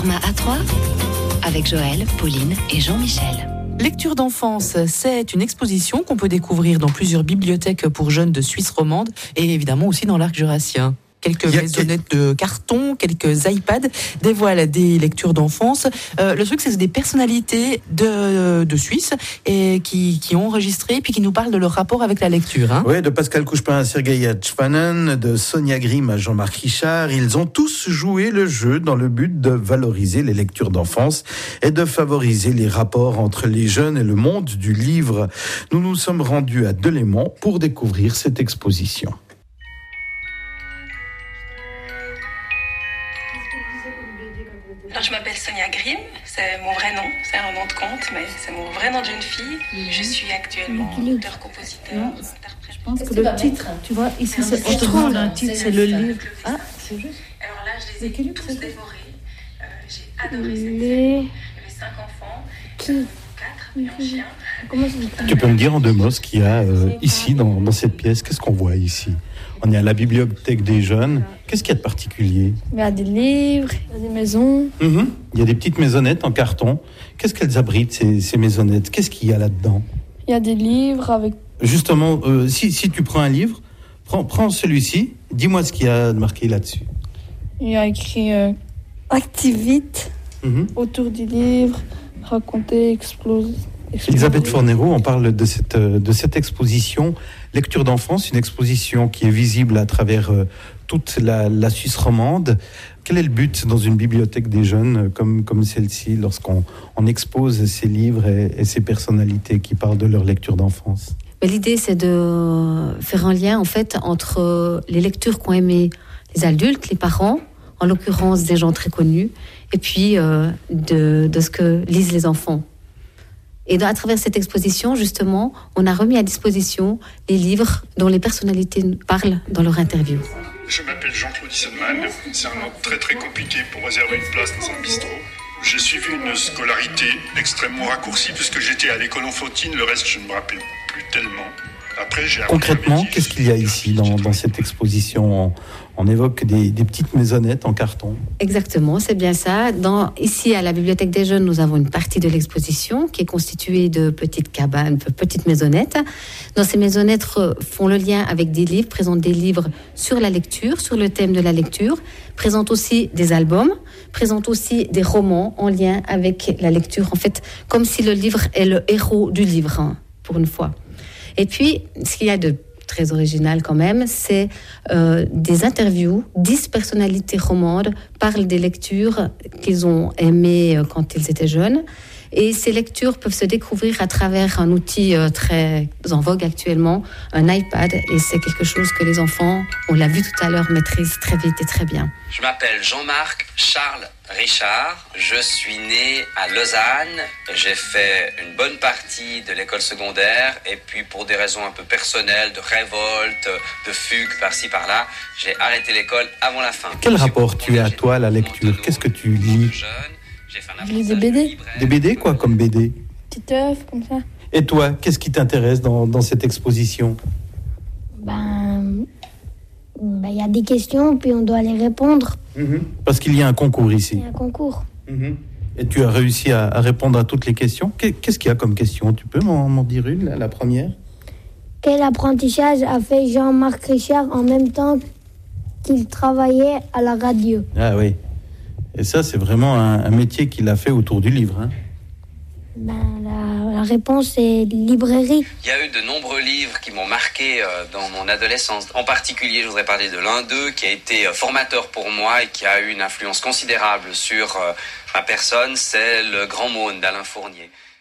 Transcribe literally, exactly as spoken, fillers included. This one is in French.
Format A trois avec Joël, Pauline et Jean-Michel. Lecture d'enfance, c'est une exposition qu'on peut découvrir dans plusieurs bibliothèques pour jeunes de Suisse romande et évidemment aussi dans l'arc jurassien. Quelques maisonnettes de carton, quelques iPads dévoilent des lectures d'enfance. Euh, le truc, c'est que c'est des personnalités de, de Suisse et qui, qui ont enregistré puis qui nous parlent de leur rapport avec la lecture. Hein. Oui, de Pascal Couchepin à Sergei Tchvanen, de Sonia Grimm à Jean-Marc Richard. Ils ont tous joué le jeu dans le but de valoriser les lectures d'enfance et de favoriser les rapports entre les jeunes et le monde du livre. Nous nous sommes rendus à Delémont pour découvrir cette exposition. Alors, je m'appelle Sonia Grimm, c'est mon vrai nom, c'est un nom de compte, mais c'est mon vrai nom de jeune fille. Je suis actuellement auteur-compositeur. Je pense que le titre, tu vois, ici c'est autrement d'un titre, c'est le livre. Ah, c'est juste. Alors là, je les ai tous dévorés. Euh, j'ai adoré cette série. J'avais cinq enfants, quatre et un chien. Comment ça Tu peux me dire en deux mots ce qu'il y a euh, ici dans, dans cette pièce? Qu'est-ce qu'on voit ici? On est à la bibliothèque des jeunes. Qu'est-ce qu'il y a de particulier? Il y a des livres, il y a des maisons. Mmh. Il y a des petites maisonnettes en carton. Qu'est-ce qu'elles abritent, ces, ces maisonnettes? Qu'est-ce qu'il y a là-dedans? Il y a des livres avec... Justement, euh, si, si tu prends un livre, prends, prends celui-ci. Dis-moi ce qu'il y a de marqué là-dessus. Il y a écrit euh, « Activite mmh. » autour du livre, « Raconter, exploser ». Elisabeth Fornero, on parle de cette, de cette exposition Lecture d'enfance, une exposition qui est visible à travers euh, toute la, la Suisse romande. Quel est le but dans une bibliothèque des jeunes comme, comme celle-ci, lorsqu'on on expose ces livres et, et ces personnalités qui parlent de leur lecture d'enfance? L'idée, c'est de faire un lien en fait entre les lectures qu'ont aimé les adultes, les parents, en l'occurrence des gens très connus, et puis euh, de, de ce que lisent les enfants. Et à travers cette exposition, justement, on a remis à disposition les livres dont les personnalités parlent dans leur interview. Je m'appelle Jean-Claude Issenman. C'est un nom très très compliqué pour réserver une place dans un bistrot. J'ai suivi une scolarité extrêmement raccourcie puisque j'étais à l'école enfantine. Le reste, je ne me rappelle plus tellement. Après, j'ai Concrètement, qu'est-ce qu'il y a ici dans, dans cette exposition? on, on évoque des, des petites maisonnettes en carton. Exactement, c'est bien ça. Dans, ici, à la Bibliothèque des Jeunes, nous avons une partie de l'exposition qui est constituée de petites cabanes, de petites maisonnettes. Dans ces maisonnettes font le lien avec des livres, présentent des livres sur la lecture, sur le thème de la lecture, présentent aussi des albums, présentent aussi des romans en lien avec la lecture. En fait, comme si le livre est le héros du livre, hein, pour une fois. Et puis, ce qu'il y a de très original quand même, c'est euh, des interviews. Dix personnalités romandes parlent des lectures qu'ils ont aimées quand ils étaient jeunes. Et ces lectures peuvent se découvrir à travers un outil euh, très en vogue actuellement, un iPad. Et c'est quelque chose que les enfants, on l'a vu tout à l'heure, maîtrisent très vite et très bien. Je m'appelle Jean-Marc Charles Richard. Je suis né à Lausanne. J'ai fait une bonne partie de l'école secondaire. Et puis pour des raisons un peu personnelles, de révolte, de fugue par-ci par-là, j'ai arrêté l'école avant la fin. Quel rapport tu as à toi à la lecture? Qu'est-ce que tu lis? Je lis des B D. Des B D, quoi, comme B D? Petite œuvre, comme ça. Et toi, qu'est-ce qui t'intéresse dans, dans cette exposition? Ben... Ben, y a des questions, puis on doit les répondre. Mmh. Parce qu'il y a un concours ici. Il y a un concours. Mmh. Et tu as réussi à, à répondre à toutes les questions. Qu'est-ce qu'il y a comme question? Tu peux m'en, m'en dire une, la, la première? Quel apprentissage a fait Jean-Marc Richard en même temps qu'il travaillait à la radio? Ah oui. Et ça, c'est vraiment un, un métier qu'il a fait autour du livre. Hein. Ben, la, la réponse est librairie. Il y a eu de nombreux livres qui m'ont marqué euh, dans mon adolescence. En particulier, je voudrais parler de l'un d'eux qui a été euh, formateur pour moi et qui a eu une influence considérable sur euh, ma personne. C'est Le Grand Mône d'Alain Fournier.